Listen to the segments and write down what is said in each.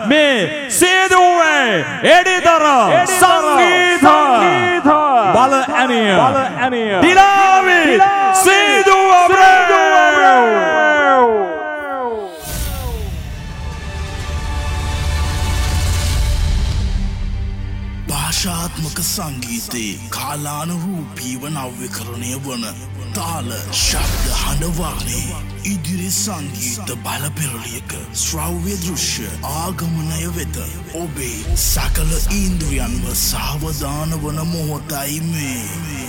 මේ සීදුවේ එඩිතර සංගීත බල ඇනිය දිලාවි සීදුව භාෂාත්මක සංගීතයේ කාලානුරූපීව නව්‍යකරණය වන තාල ශබ්ද හඬවානේ ඉදිරි සංගීත බලපෙරළියක ශ්‍රව්‍ය දෘශ්‍ය ආගමනය වෙත ඔබේ සකල ඉන්ද්‍රියන්ව සාවධාන වන මොහොතයි මේ.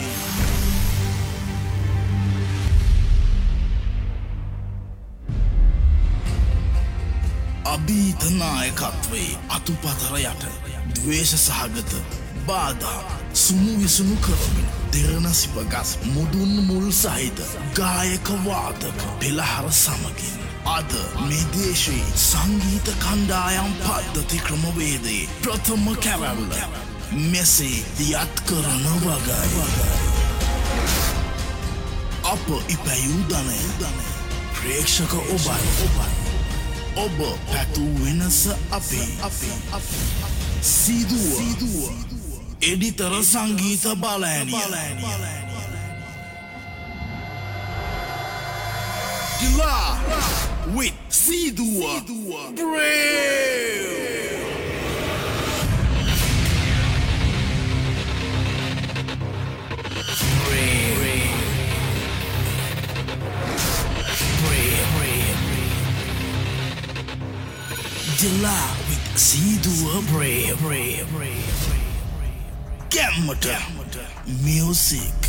අභීත නායකත්වයේ අතුපතර යට ද්වේෂ සහගත බාධා සුමු විසුණු කරමින් දෙරණ සිපගස් මුදුන් මුල් සහිත ගායක වාදක පෙළහර සමගින් අද මේ දේශයේ සංගීත කණ්ඩායම් පද්ධති ක්‍රමවේදයේ ප්‍රථම කැරැල්ල මෙසේ දියත් කරන වගයි. අප ඉපැයූ ධනය ප්‍රේක්ෂක ඔබයි. ඔබ පැතු වෙනස අපේ සීදුව එඩිතර සංගීත බලෑනිය Dila with Sidua Brave. Dila with Sidua Brave. Gamma music.